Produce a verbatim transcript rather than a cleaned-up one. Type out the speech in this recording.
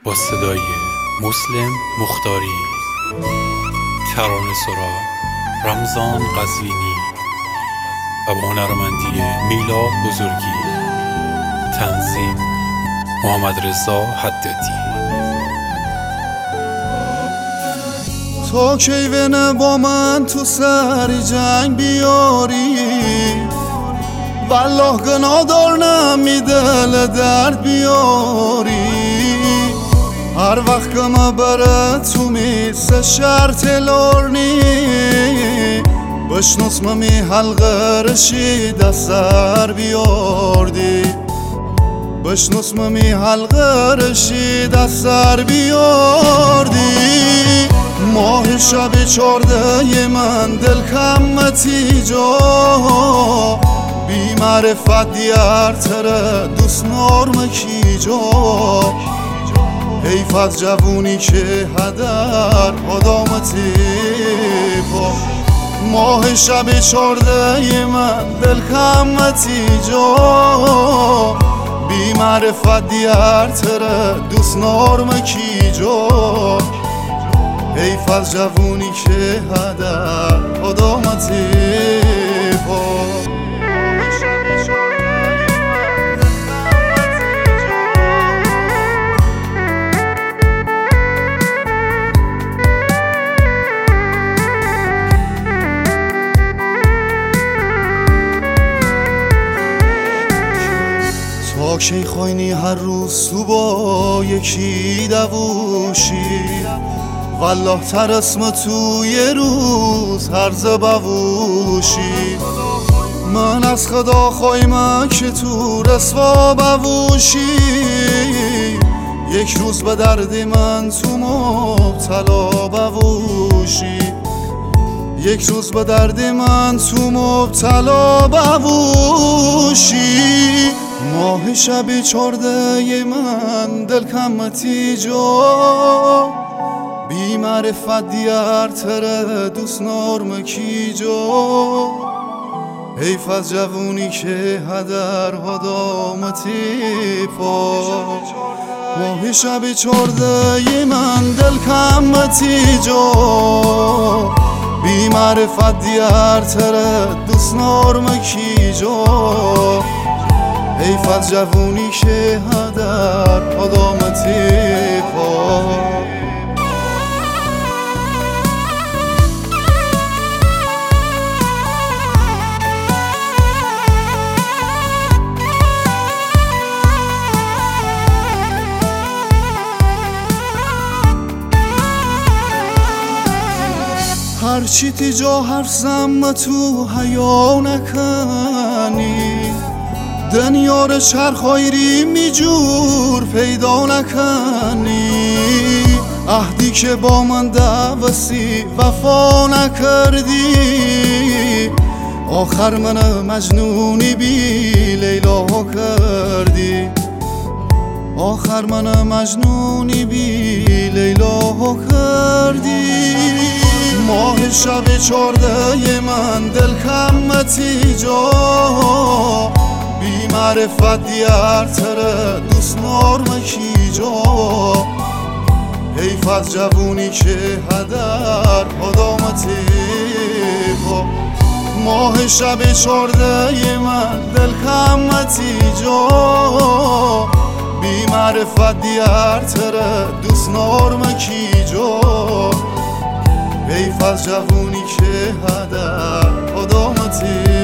با صدای مسلم مختاری، ترانه سرا رمضان قزوینی و با هنرمندی میلاد بزرگی، تنظیم محمد رضا حدادی. تو کی ونه با من تو سر جنگ بیاری، والله گناه دارم می دل درد بیاری. هر وقت که ما بره تو میسه شرط لورنی، بشنوس ما می حلقه رشید سر بیاردی. بشنوس ما می حلقه رشید سر بیاردی. ماه شب چارده من دل کمتی جا، بی معرفت دیار تره دوست نرم کی جا. حیف از جوونی که هدر آدامتی پا. ماه شب چارده من دل کمتی جا، بی معرفت دیار تره دوست نرم کی جا. حیف از جوونی که هدر آدامتی پا. تا کی خوینی هر روز تو با یکی دووشی، والله تر اسم تو یه روز هر زبوشی. من از خدا خواهیم که تو رسوا بوشی، یک روز به درد من تو مبتلا بوشی. یک روز به درد من تو مبتلا بوشی. ماه شب چارده من دل کمتی جا، بی معرفت دیار تره دوست نرم کی جا. حیف از جوونی که هدر آدامتی پا. ماه شب چارده من دل کمتی جا، بی معرفت دیار تره دوست نرم کی جا. حیف از جوونی که هدر آدامتی پا. هرچی تیجا حرفزم تو حیا نکنی، دنیار چرخایری میجور پیدا نکنی. عهدی که با من دوستی وفا نکردی، آخر من مجنونی بی لیلا کردی. آخر من مجنونی بی لیلا کردی. ماه شب چارده من دل کمتی جا، بی معرفت دیار تره دوست نرم کی جا. حیف از جوونی که هدر آدامتی پا. ماه شب چارده من دل کمتی جا، بی معرفت دیار تره دوست نرم کی جا. حیف از جوونی که هدر آدامتی